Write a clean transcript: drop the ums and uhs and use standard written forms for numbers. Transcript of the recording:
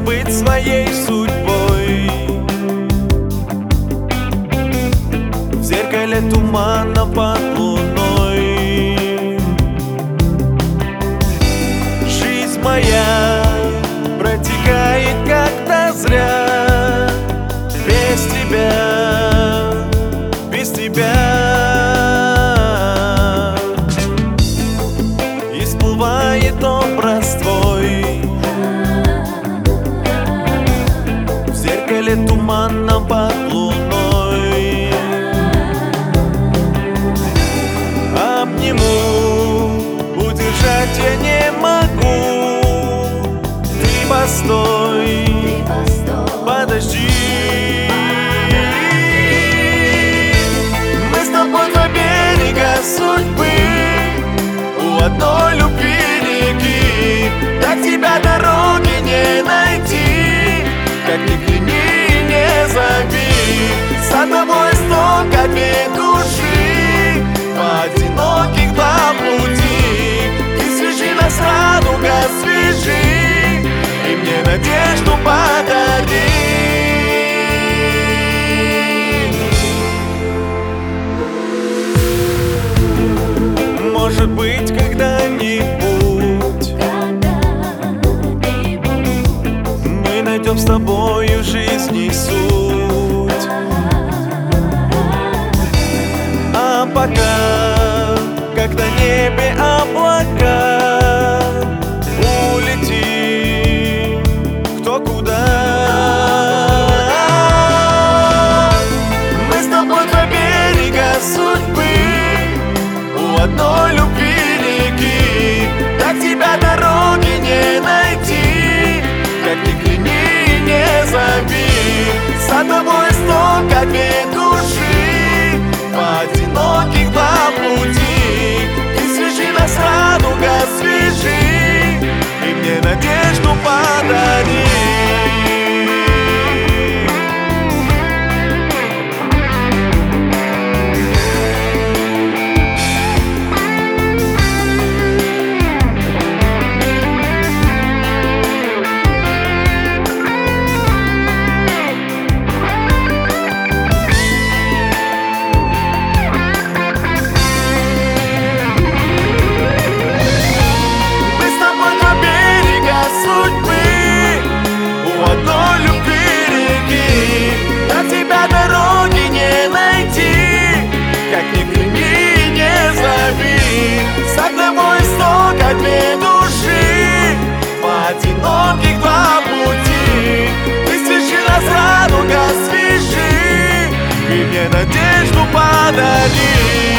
быть своей судьбой. В зеркале тумана под луной. Жизнь моя протекает как-то зря. Без тебя, без тебя. И всплывает образ твой. В зеркале тумана под луной. Обниму, удержать я не могу. Ты постой, подожди. Мы с тобой два берега судьбы, у одной любви реки. Так тебя дороги не найти, как ни клини, не зови. За тобой столько две души, по одиноких два пути. Ты свяжи нас, радуга, свяжи, и мне надежду подари. Может быть, когда-нибудь мы найдем с тобою в жизни суть. А пока, как на небе облака, улети кто куда. Мы с тобой два берега судьбы, у одной любви реки. Так тебя дороги не найти, как ни клини, не зови. За тобой столько две души, по одиноких два пути. Ты свяжи нас, радуга, свяжи, и мне надежду подари. Две души, по одиноких два пути. Ты свяжи нас, радуга, свяжи, и мне надежду подари.